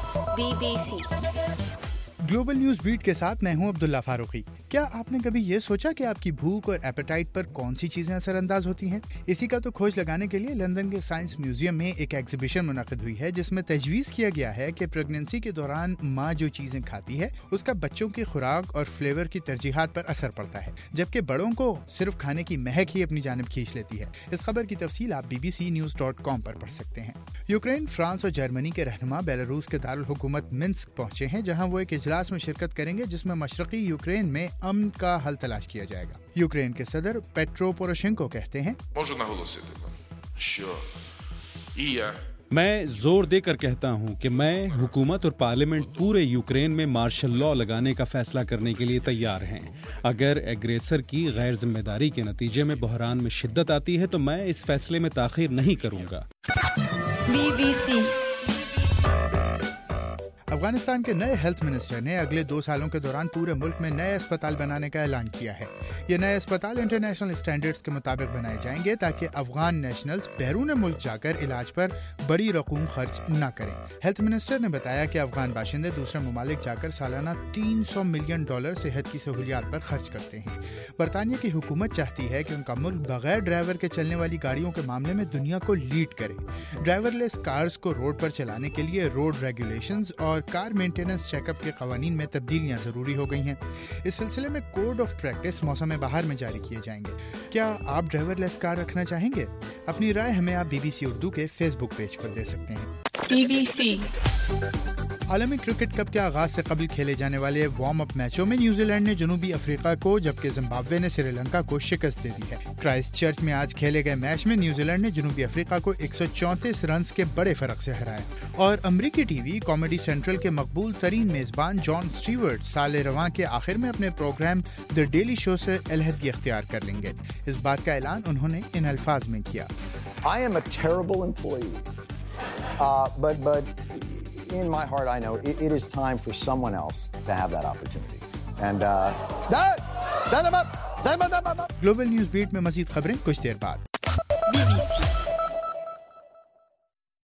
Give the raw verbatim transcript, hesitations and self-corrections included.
Be B C global news beat کے ساتھ میں ہوں عبداللہ فاروقی۔ کیا آپ نے کبھی یہ سوچا کہ آپ کی بھوک اور ایپیٹائٹ پر کون سی چیزیں اثر انداز ہوتی ہیں؟ اسی کا تو کھوج لگانے کے لیے لندن کے سائنس میوزیم میں ایک ایگزیبیشن منعقد ہوئی ہے جس میں تجویز کیا گیا ہے کہ پریگننسی کے دوران ماں جو چیزیں کھاتی ہے اس کا بچوں کی خوراک اور فلیور کی ترجیحات پر اثر پڑتا ہے، جبکہ بڑوں کو صرف کھانے کی مہک ہی اپنی جانب کھینچ لیتی ہے۔ اس خبر کی تفصیل آپ B B C news dot com پر پڑھ سکتے ہیں۔ یوکرین، فرانس اور جرمنی کے رہنما بیلاروس کے دارالحکومت منسک پہنچے ہیں، جہاں وہ ایک اجلاس میں شرکت کریں گے جس میں مشرقی یوکرین میں امن کا حل تلاش کیا جائے گا۔ یوکرین کے صدر پیٹرو پوروشینکو کہتے ہیں، میں زور دے کر کہتا ہوں کہ میں، حکومت اور پارلیمنٹ پورے یوکرین میں مارشل لاء لگانے کا فیصلہ کرنے کے لیے تیار ہیں۔ اگر ایگریسر کی غیر ذمہ داری کے نتیجے میں بحران میں شدت آتی ہے تو میں اس فیصلے میں تاخیر نہیں کروں گا۔ بی بی سی افغانستان کے نئے ہیلتھ منسٹر نے اگلے دو سالوں کے دوران پورے ملک میں نئے اسپتال بنانے کا اعلان کیا ہے۔ یہ نئے اسپتال انٹرنیشنل اسٹینڈرڈز کے مطابق بنائے جائیں گے تاکہ افغان نیشنلز بیرون ملک جا کر علاج پر بڑی رقوم خرچ نہ کریں۔ ہیلتھ منسٹر نے بتایا کہ افغان باشندے دوسرے ممالک جا کر سالانہ تین سو ملین ڈالر صحت کی سہولیات پر خرچ کرتے ہیں۔ برطانیہ کی حکومت چاہتی ہے کہ ان کا ملک بغیر ڈرائیور کے چلنے والی گاڑیوں کے معاملے میں دنیا کو لیڈ کرے۔ ڈرائیور لیس کارز کو روڈ پر چلانے کے لیے روڈ ریگولیشنز اور کار مینٹیننس چیک اپ کے قوانین میں تبدیلیاں ضروری ہو گئی ہیں۔ اس سلسلے میں کوڈ آف پریکٹس موسم بہار میں جاری کیے جائیں گے۔ کیا آپ ڈرائیور لیس کار رکھنا چاہیں گے؟ اپنی رائے ہمیں آپ بی بی سی اردو کے فیس بک پیج پر دے سکتے ہیں۔ بی بی سی عالمی کرکٹ کپ کے آغاز سے قبل کھیلے جانے والے وارم اپ میچوں میں نیوزی لینڈ نے جنوبی افریقہ کو جبکہ زمبابوے نے سری لنکا کو شکست دے دی ہے۔ کرائسٹ چرچ میں آج کھیلے گئے میچ میں نیوزی لینڈ نے جنوبی افریقہ کو ایک سو چونتیس رنز کے بڑے فرق سے ہرایا، اور امریکی ٹی وی کامیڈی سینٹرل کے مقبول ترین میزبان جان سٹیورٹ سال رواں کے آخر میں اپنے پروگرام دی ڈیلی شو سے علیحدگی اختیار کر لیں گے۔ اس بات کا اعلان انہوں نے ان الفاظ میں کیا: I am a terrible employee, uh, but but in my heart I know it, it is time for someone else to have that opportunity. And uh, global news beat میں مزید خبریں کچھ دیر بعد۔